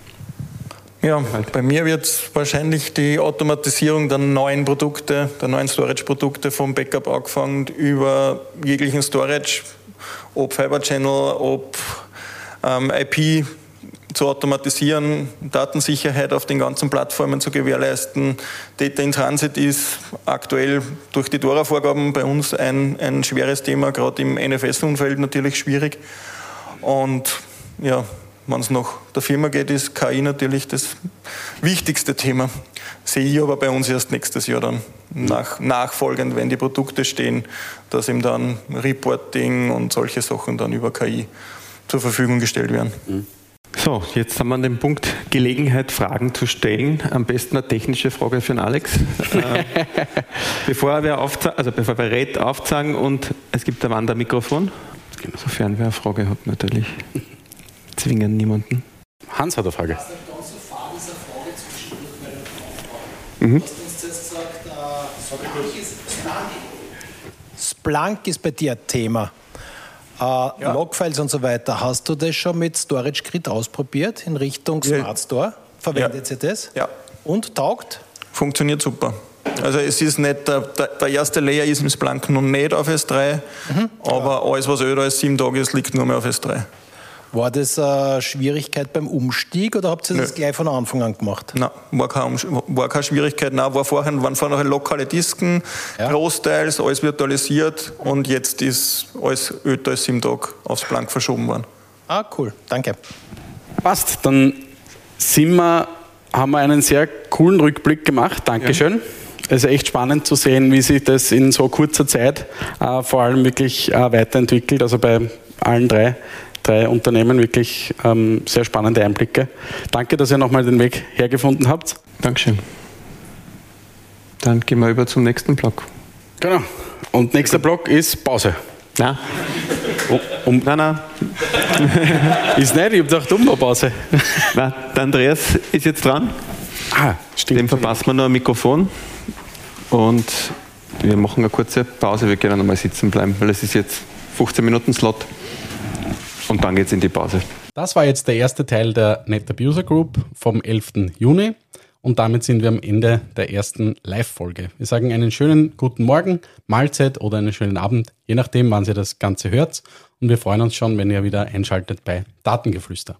Ja, bei mir wird es wahrscheinlich die Automatisierung der neuen Produkte, der neuen Storage-Produkte vom Backup angefangen über jeglichen Storage, ob Fiber Channel, ob ähm, I P zu automatisieren, Datensicherheit auf den ganzen Plattformen zu gewährleisten. Data in Transit ist aktuell durch die DORA-Vorgaben bei uns ein, ein schweres Thema, gerade im N F S-Umfeld natürlich schwierig. Und ja, wenn es nach der Firma geht, ist K I natürlich das wichtigste Thema. Sehe ich aber bei uns erst nächstes Jahr dann nach, nachfolgend, wenn die Produkte stehen, dass ihm dann Reporting und solche Sachen dann über K I zur Verfügung gestellt werden. So, jetzt haben wir an dem Punkt Gelegenheit, Fragen zu stellen. Am besten eine technische Frage für den Alex. äh, bevor wir aufzeigen, also bevor wir Red aufzeigen und es gibt ein Wandermikrofon, sofern wer eine Frage hat natürlich. Zwingen niemanden. Hans hat eine Frage. Das ist eine ganze Frage, diese Frage zwischendurch bei den Aufgaben. Mhm. Du hast uns jetzt gesagt, äh, Splunk, ist, Splunk, Splunk ist bei dir ein Thema. Äh, ja. Logfiles und so weiter. Hast du das schon mit Storage Grid ausprobiert in Richtung Smart Store? Verwendet ja. ihr das? Ja. Und taugt? Funktioniert super. Also es ist nicht, der, der erste Layer ist im Splunk noch nicht auf S drei, mhm. aber ja. alles, was älter als sieben Tage ist, liegt nur mehr auf S drei. War das eine Schwierigkeit beim Umstieg oder habt ihr das Nö. gleich von Anfang an gemacht? Nein, war keine, war keine Schwierigkeit. Nein, war vorher, waren vorher lokale Disken, ja. großteils, alles virtualisiert und jetzt ist alles älter als sieben Tage aufs Splunk verschoben worden. Ah, cool. Danke. Passt, dann sind wir, haben wir einen sehr coolen Rückblick gemacht. Dankeschön. Ja. Es ist echt spannend zu sehen, wie sich das in so kurzer Zeit äh, vor allem wirklich äh, weiterentwickelt, also bei allen drei. drei Unternehmen, wirklich ähm, sehr spannende Einblicke. Danke, dass ihr nochmal den Weg hergefunden habt. Dankeschön. Dann gehen wir über zum nächsten Block. Genau. Und nächster Block ist Pause. Nein. Um, um, nein, nein. Ist nicht, ich habe gedacht, Umbau-Pause. Nein, der Andreas ist jetzt dran. Ah, stimmt. Dem verpassen wir noch ein Mikrofon und wir machen eine kurze Pause. Wir können noch mal sitzen bleiben, weil es ist jetzt fünfzehn Minuten Slot und dann geht es in die Pause. Das war jetzt der erste Teil der NetApp User Group vom elften Juni und damit sind wir am Ende der ersten Live-Folge. Wir sagen einen schönen guten Morgen, Mahlzeit oder einen schönen Abend, je nachdem, wann ihr das Ganze hört. Und wir freuen uns schon, wenn ihr wieder einschaltet bei Datengeflüster.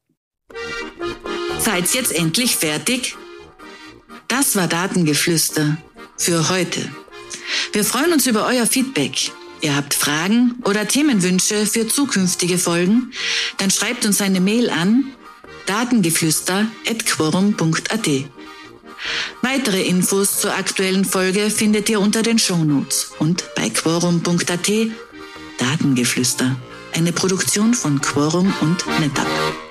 Seid jetzt endlich fertig? Das war Datengeflüster für heute. Wir freuen uns über euer Feedback. Ihr habt Fragen oder Themenwünsche für zukünftige Folgen? Dann schreibt uns eine Mail an datengeflüster at quorum punkt a t. Weitere Infos zur aktuellen Folge findet ihr unter den Shownotes und bei quorum punkt a t. Datengeflüster, eine Produktion von Quorum und NetApp.